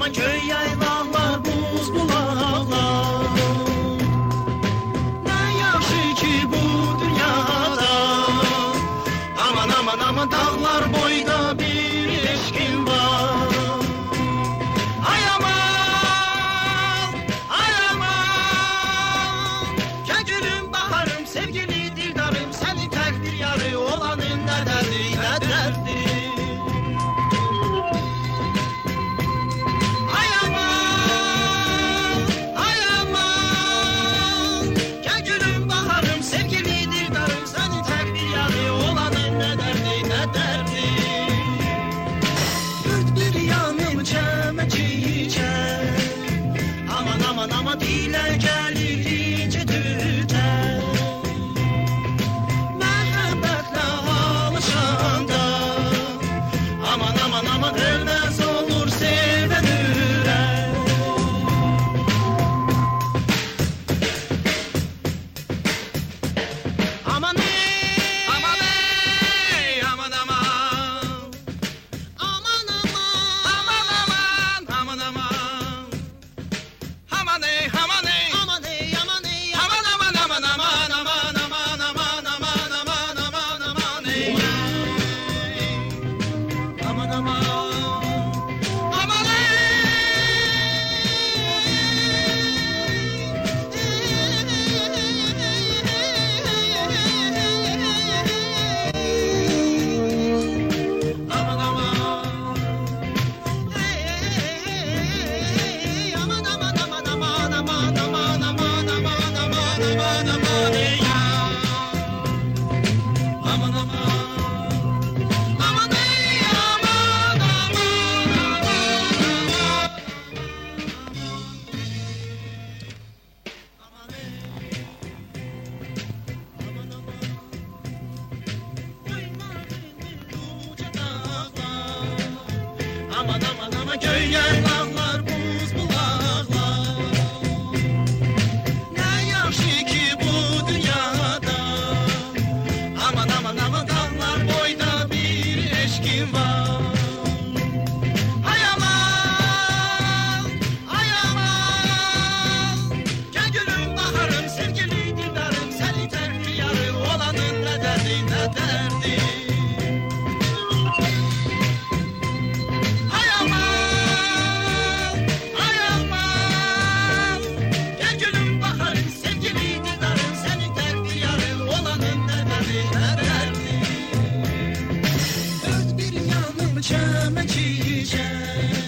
aman köy yaylalar, buz bulaqlar. Ne yaxşı ki bu dünyada, aman aman aman dağlar boyda bir eşkin var. Ay aman, ay aman, gel gülüm baharım, sevgili dildarım, senin tek bir yarı olanın ne derdi, ne derdi. Ay aman, ay aman, gel gülüm baharım, sevgili dildarım, senin tek bir yarı olanın ne derdi, ne derdi. Dört bir yanım çiçek, aman aman aman dile gelir ince tüter. Merhametle alışanda, aman aman aman ölmez olur seven yürek. Aman ey, aman ey, aman aman. Aman aman, aman aman, aman aman. Aman ey, aman ey, aman ey, aman ey, aman aman aman aman aman aman aman aman aman aman aman ey. Aman aman, aman ey. Aman aman. Aman aman aman aman aman aman aman aman aman aman aman ey ya. Aman aman. Aman ey aman aman aman. Aman ey. Aman aman. Duymadın yüce dağlar. Aman aman aman köy yaylalar, buz bulaqlar. Ne yaxşı ki bu dünyada, aman aman aman dağlar boyda bir eşkin var. Ay aman, ay aman, gel gülüm baharım, sevgili dildarım, senin tek bir yarı olanın ne derdi, ne derdi. Ay aman, ay aman, gel gülüm baharım, sevgili dildarım, senin tek bir yarı olanın ne derdi, ne derdi. Dört bir yanım çiçek,